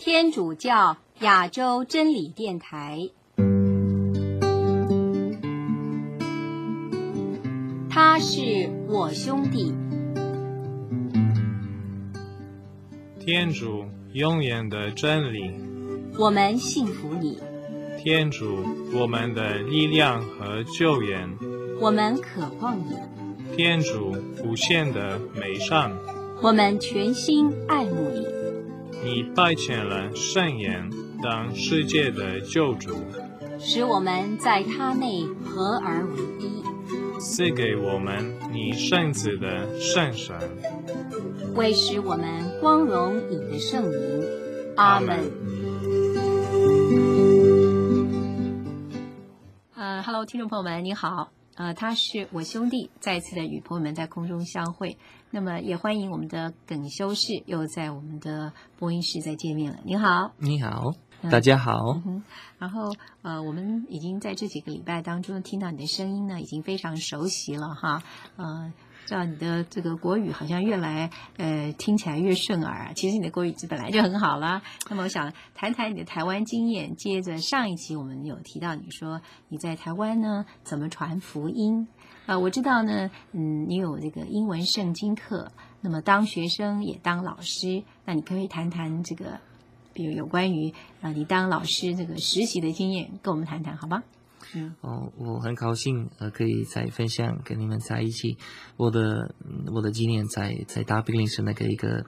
天主教亚洲真理电台。他是我兄弟。 天主永远的真理， 我们信服你。 天主我们的力量和救援， 我们渴望你。 天主无限的美善， 我们全心爱慕你。 你派遣了圣言当世界的救主， 使我们在他内合而为一， 赐给我们你圣子的圣神， 为使我们光荣你的圣名。阿们。Hello， 听众朋友们，你好。他是我兄弟，再一次的与朋友们在空中相会。那么也欢迎我们的耿修士又在我们的播音室再见面了。你好。 你好，大家好。 然后我们已经在这几个礼拜当中听到你的声音呢，已经非常熟悉了哈。知道你的这个国语好像越来听起来越顺耳啊。其实你的国语字本来就很好啦。那么我想谈谈你的台湾经验。接着上一期我们有提到你说你在台湾呢怎么传福音。我知道呢，你有这个英文圣经课，那么当学生也当老师，那你可以谈谈这个，比如有关于你当老师这个实习的经验，跟我们谈谈好吗？ 我很高兴可以再分享跟你们在一起我的经验在大宾林是那个一个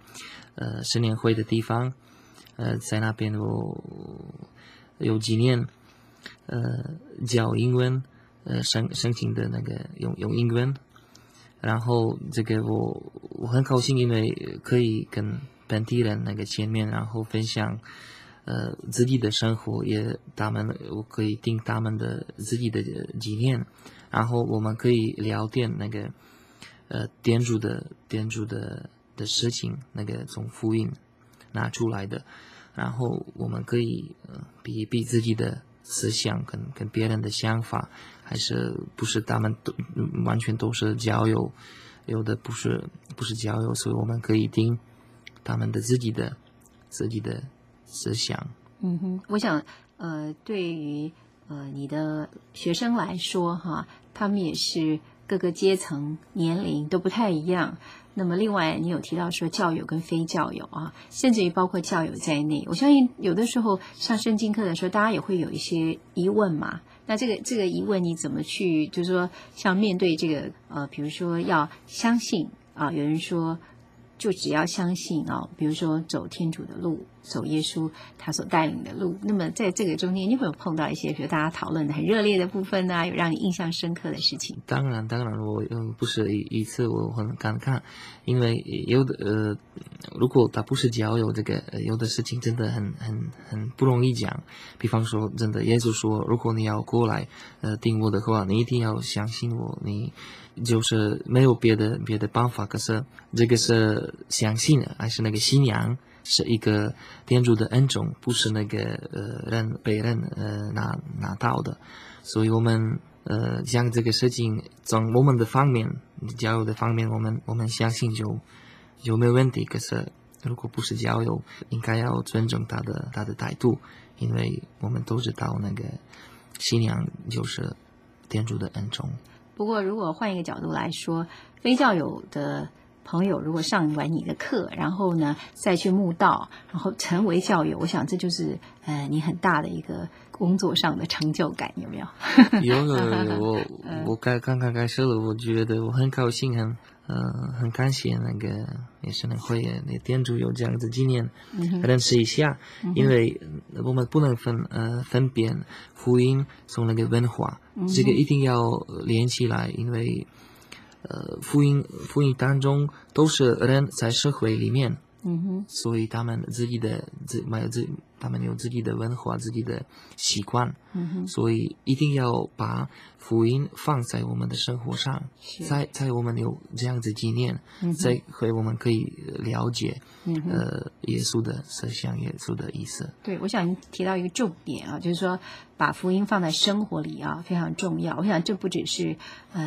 10年会的地方，在那边我有几年教英文，申请的那个用英文，然后这个我很高兴，因为可以跟本地人那个见面，然后分享自己的生活，我可以听他们的自己的经验，然后我们可以聊天那个天主的事情，那个从福音拿出来的，然后我们可以比一比自己的思想跟别人的想法，还是不是他们完全都是交友，有的不是交友，所以我们可以听他们的自己的思想。 我想对于你的学生来说哈，他们也是各个阶层年龄都不太一样。那么另外你有提到说教友跟非教友啊，甚至于包括教友在内，我相信有的时候上圣经课的时候大家也会有一些疑问嘛。那这个疑问你怎么去就是说像面对这个比如说要相信啊，有人说就只要相信啊，比如说走天主的路，走耶稣他所带领的路。那么在这个中间，你会有碰到一些比如大家讨论的很热烈的部分啊，有让你印象深刻的事情？ 当然，我不是一次，我很感慨，因为有的如果他不是交友，这个有的事情真的很不容易讲。比方说，真的耶稣说，如果你要过来听我的话，你一定要相信我，你就是没有别的办法。可是这个是相信还是那个信仰，是一个天主的恩宠，不是那个被人拿到的。所以我们将这个事情从我们的方面，交友的方面，我们相信就没有问题。可是如果不是交友，应该要尊重他的态度，因为我们都知道那个信仰就是天主的恩宠。 不过如果换一个角度来说，非教友的朋友如果上完你的课，然后呢再去慕道，然后成为教友，我想这就是你很大的一个工作上的成就感，有没有？ 有我刚开始了，我觉得我很高兴，很感谢那个也是那会那天主有这样的经验，认识一下，因为我们不能分辨福音从那个文化，这个一定要连起来，因为福音当中都是人在社会里面，所以他们他们有自己的文化，自己的习惯，所以一定要把福音放在我们的生活上，在我们有这样子经验，才会我们可以了解耶稣的思想，耶稣的意思。 对，我想提到一个重点啊，就是说把福音放在生活里啊，非常重要。我想这不只是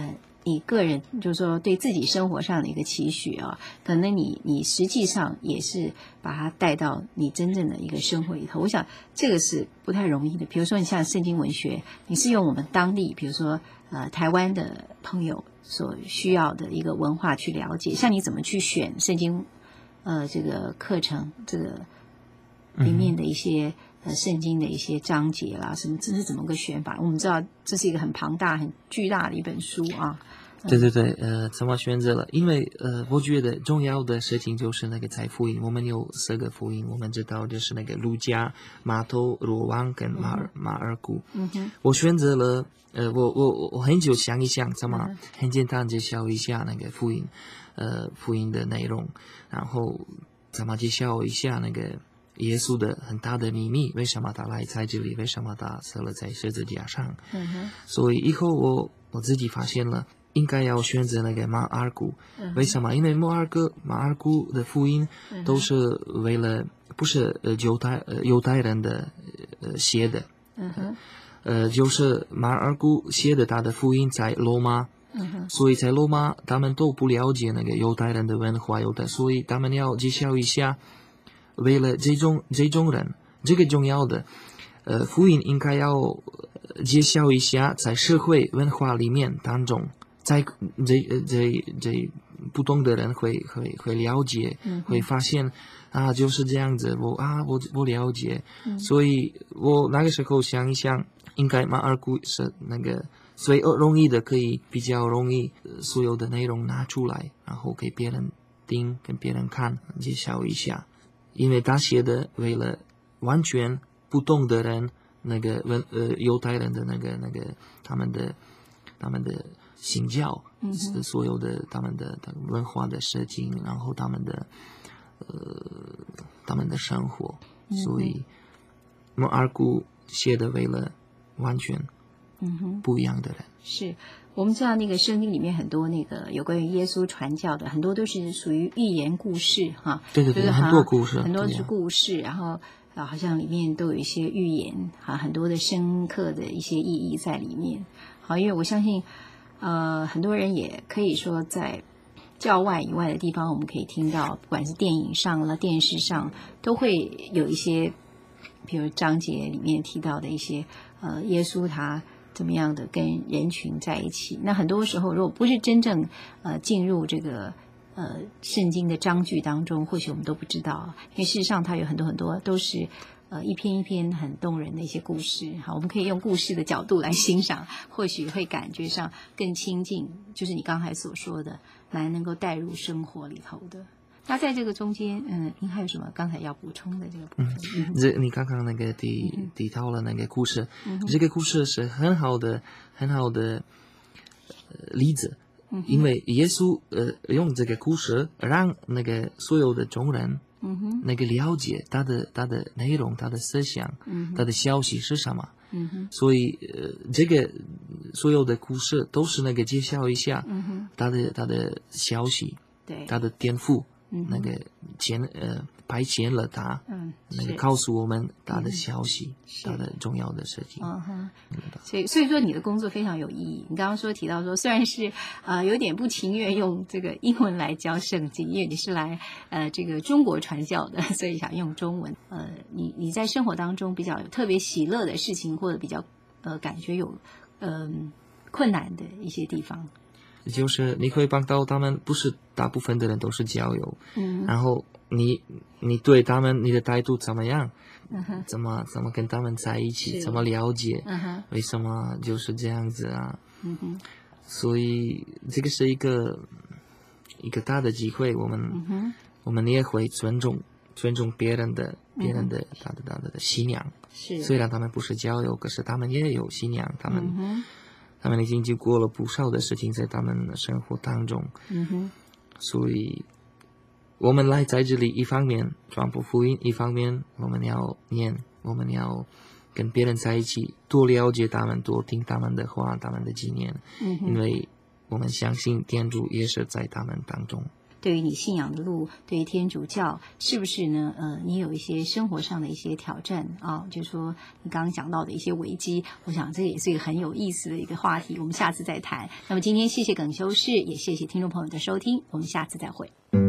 你个人就是说对自己生活上的一个期许啊，可能你实际上也是把它带到你真正的一个生活里头。我想这个是不太容易的。比如说你像圣经文学，你是用我们当地，比如说台湾的朋友所需要的一个文化去了解，像你怎么去选圣经这个课程，这个里面的一些圣经的一些章节啦，什么这是怎么个选法？我们知道这是一个很庞大、很巨大的一本书啊。 对对对，怎么选择了？因为我觉得重要的事情就是那个在福音，我们有4个福音，我们知道就是那个路加、马头、若望跟马尔谷。我选择了，我很久想一想，怎么很简单介绍一下那个福音的内容，然后怎么介绍一下那个耶稣的很大的秘密，为什么他来在这里，为什么他死了在十字架上。所以以后我自己发现了。应该要选择那个马尔谷，为什么？因为马尔谷的福音都是为了不是犹太人的写的，就是马尔谷写的他的福音在罗马，所以在罗马他们都不了解那个犹太人的文化，所以他们要介绍一下，为了这种人，这个重要的福音应该要介绍一下在社会文化里面当中。在这不同的人会了解，会发现啊，就是这样子。我了解，所以我那个时候想一想，应该马尔谷是那个最容易的，可以比较容易所有的内容拿出来，然后给别人听，跟别人看，介绍一下。因为他写的为了完全不同的人，那个犹太人的那个他们的信教，所有的他们的文化的事情，然后他们的生活，所以马尔谷写的为了完全不一样的人。 是我们知道那个圣经里面很多那个有关于耶稣传教的，很多都是属于寓言故事哈。 对对对，就是很多故事， 很多是故事，然后好像里面都有一些寓言哈，很多的深刻的一些意义在里面。好，因为我相信。很多人也可以说在教外以外的地方，我们可以听到，不管是电影上了、电视上，都会有一些，比如章节里面提到的一些，耶稣他怎么样的跟人群在一起。那很多时候，如果不是真正进入这个圣经的章句当中，或许我们都不知道，因为事实上它有很多都是。一篇一篇很动人的一些故事，好，我们可以用故事的角度来欣赏，或许会感觉上更亲近，就是你刚才所说的，蛮能够带入生活里头的。那在这个中间，您还有什么刚才要补充的这个部分？ 你刚刚那个提到了那个故事，这个故事是很好的例子，因为耶稣用这个故事让那个所有的众人。那个了解他的内容，他的思想，他的消息是什么？所以这个所有的故事都是那个介绍一下他的消息，对，他的颠覆，那个排遣了他，那个告诉我们他的消息，他的重要的事情。 所以说你的工作非常有意义。你刚刚提到说，虽然是有点不情愿用这个英文来教圣经，因为你是来这个中国传教的，所以想用中文。你在生活当中比较有特别喜乐的事情，或者比较感觉有困难的一些地方。 就是你会帮到他们，不是大部分的人都是交友，然后你对他们你的态度怎么样？怎么跟他们在一起？怎么了解？为什么就是这样子啊？所以这个是一个大的机会，我们也会尊重别人的他的信仰。虽然他们不是交友，可是他们也有信仰，他们已经经过了不少的事情在他们的生活当中，所以我们来在这里，一方面传播福音，一方面我们要跟别人在一起，多了解他们，多听他们的话，他们的经验，因为我们相信天主也是在他们当中。 对于你信仰的路，对于天主教，是不是呢？你有一些生活上的一些挑战啊，就是说你刚刚讲到的一些危机，我想这也是一个很有意思的一个话题，我们下次再谈。那么今天谢谢耿修士，也谢谢听众朋友的收听，我们下次再会。